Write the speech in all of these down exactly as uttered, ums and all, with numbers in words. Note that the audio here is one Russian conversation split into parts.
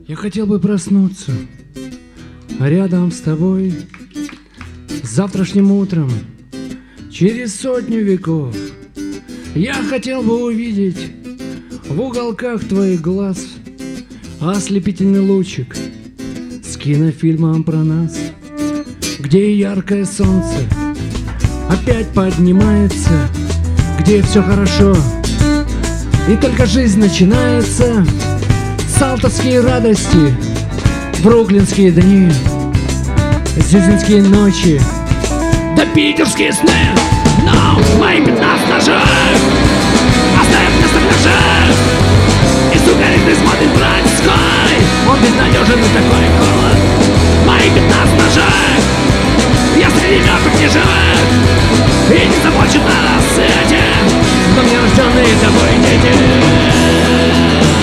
Я хотел бы проснуться рядом с тобой завтрашним утром, через сотню веков. Я хотел бы увидеть в уголках твоих глаз ослепительный лучик с кинофильмом про нас, где яркое солнце опять поднимается, где все хорошо и только жизнь начинается. Салтовские радости, бруклинские дни, зюзинские ночи, да питерские сны. Но мои пятнадцать ножей оставят нас на пляже, и сука ритм смотрит братской. Он безнадежен и такой холод. Мои пятнадцать ножей, я среди мертвых не живых, и не заплачу на рассвете, но мне рожденные тобой дети.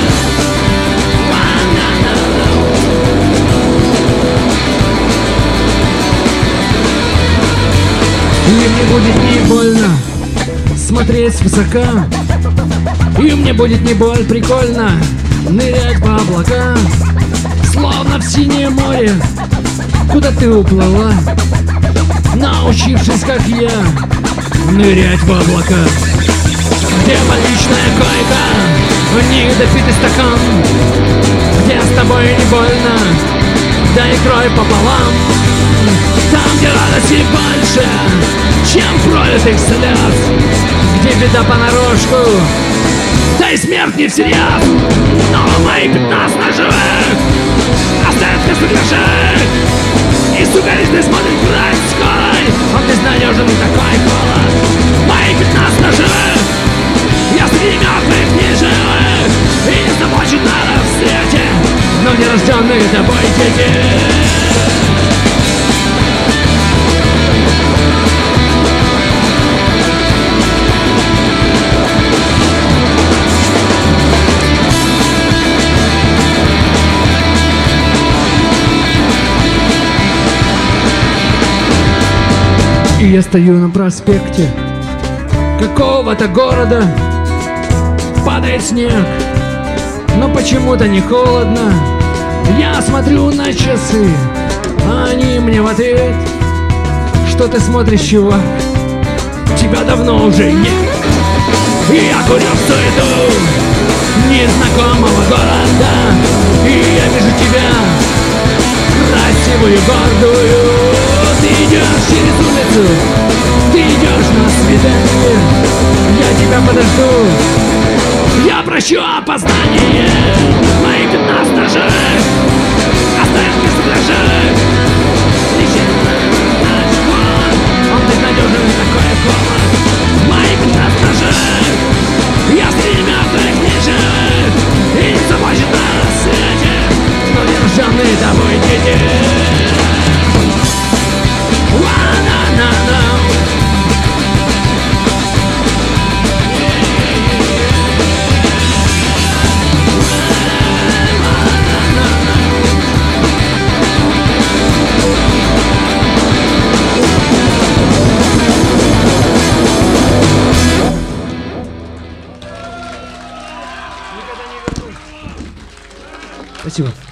И мне будет не больно смотреть свысока, и мне будет не боль прикольно нырять по облакам, словно в синее море, куда ты уплыла, научившись, как я, нырять в облака. Где больничная койка, недопитый стакан, где с тобой не больно, да и кровь пополам. Там, где радости больше, чем пролитых слез, где беда понарошку, да и смерть не всерьез. Но мои пятнадцать ножевых оставят место для жить, и сука ритм смотрит братской. Он безнадежен и такой холод. Мои пятнадцать ножевых, я среди мертвых не живых, и не заплачу на рассвете, но не рожденные тобой дети. И я стою на проспекте какого-то города, падает снег, но почему-то не холодно. Я смотрю на часы, а они мне в ответ: что ты смотришь, чувак, тебя давно уже нет. И я курю в суету незнакомого города, и я вижу тебя, красивую, гордую. Ты идешь через улицу, ты идешь на свидание, я тебя подожду, я прощу опоздание. Мои пятнадцать ножей оставят место для жить, он безнадежен и такой холод. Мои пятнадцать ножей, я среди мертвых не живых, и не заплачет на рассвете, но не рожденные тобой дети. Спасибо.